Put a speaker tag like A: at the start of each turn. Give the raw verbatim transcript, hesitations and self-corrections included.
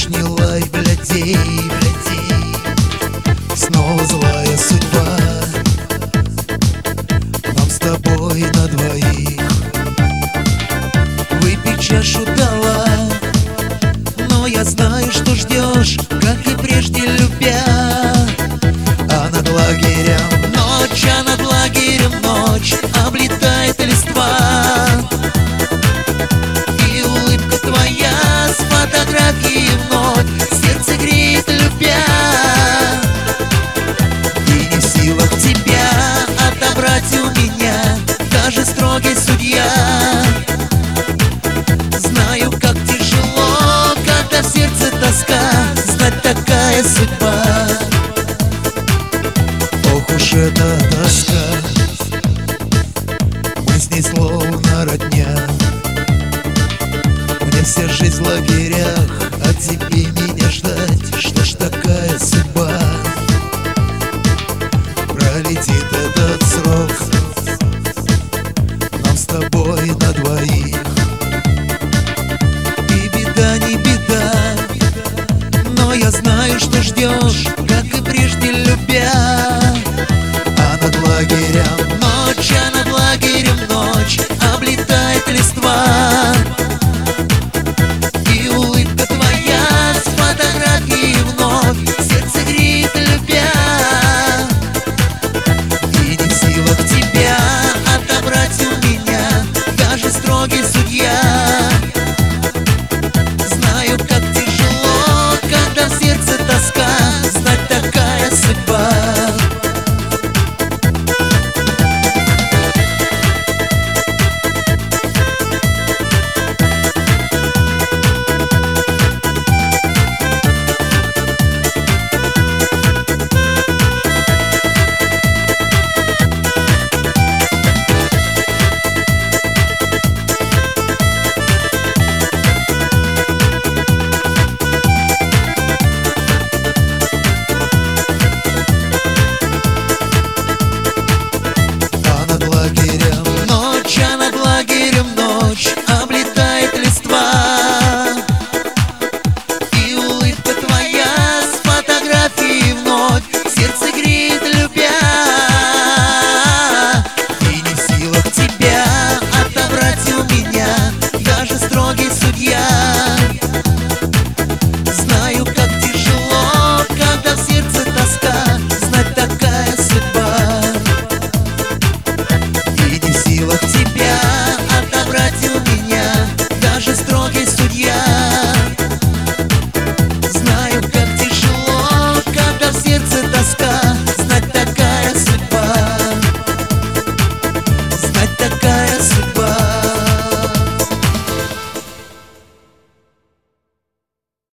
A: лишний лай, блядей, блядей. Снова злая судьба, нам с тобой на двоих. Выпей чашу дала, но я знаю, что ждешь, как и прежде любя. А над лагерем ночь, а над лагерем ночь, облетает листва. И улыбка твоя с фотографией вновь сердце греет, любя. И не в силах тебя отобрать у меня даже строгий судья. Знаю, как тяжело, когда в сердце тоска, знать такая судьба. Ох уж эта тоска, мы с ней словно родня. Мне вся жизнь в лагерях